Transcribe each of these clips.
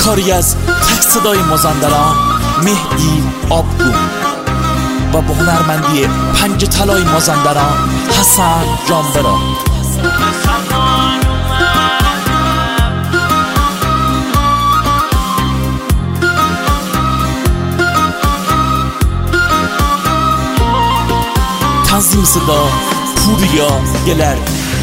کاری از تک صدای مازندران مهدی آبگون و با هنرمندی پنج طلای مازندران حسن جانبرا. تنظیم صدا پوریا گلر.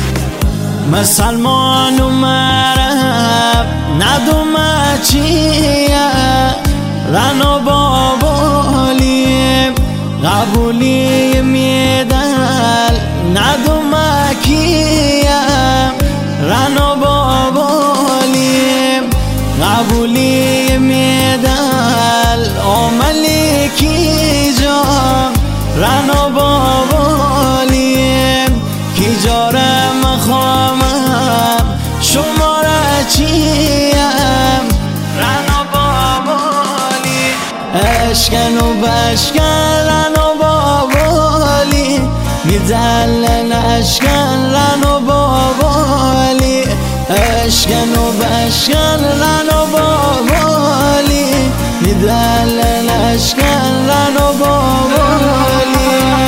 مسلمان مرم ندوم چیه رنو بابالیم قبولی میدل ندوم کیه رنو بابالیم قبولی میدل عملی کی جا رنو بابالیم کی جارم خامم شماره چیم رنو بابالی اشکن و بشکن رنو بابالی میدلن اشکن رنو بابالی اشکن و بشکن رنو بابالی میدلن اشکن رنو بابالی.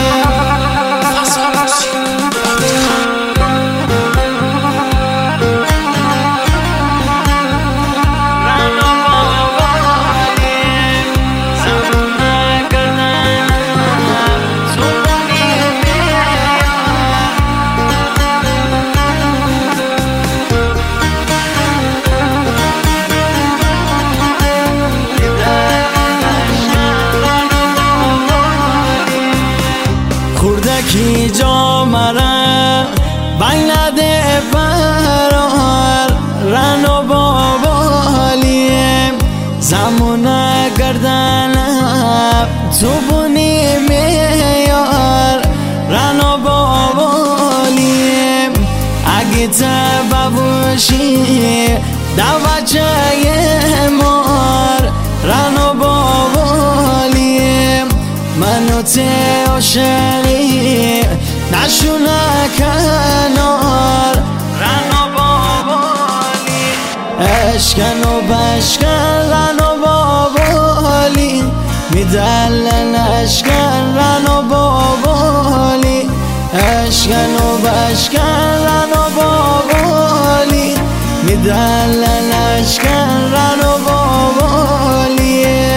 کی جا مرا بین ده برار رنو بابالیم زمان گردنم تو بونی میار رنو بابالیم اگه تبابوشی دوچه مار رنو بابالیم منو ته عاشقی نشونه کنار رنو بابالی اشکن و بشکن رنو بابالی میدلن اشکن رنو بابالی اشکن و بشکن رنو بابالی میدلن اشکن رنو بابالی.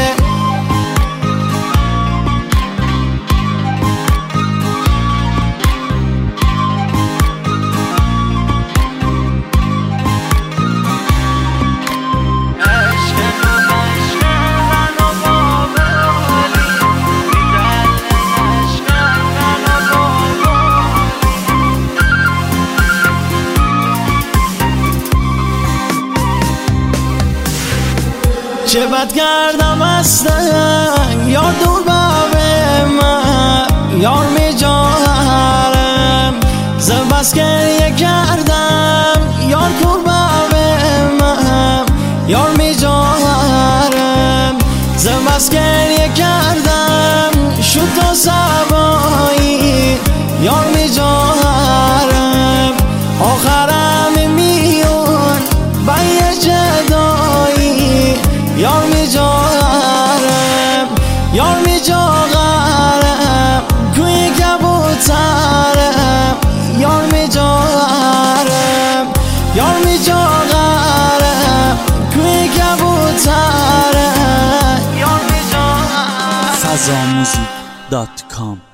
چه بد کردم هستن یار دور به من یار می جارم زبست گریه کردم یار کور به من یار می جارم زبست گریه کردم شد و سبایی یار می جارم آخرم میون بایه جدایی یار می جارم یار می جارم کوی کبوترم یار می جارم یار می جارم کوی کبوترم یار می جارم. فضاموزیک.com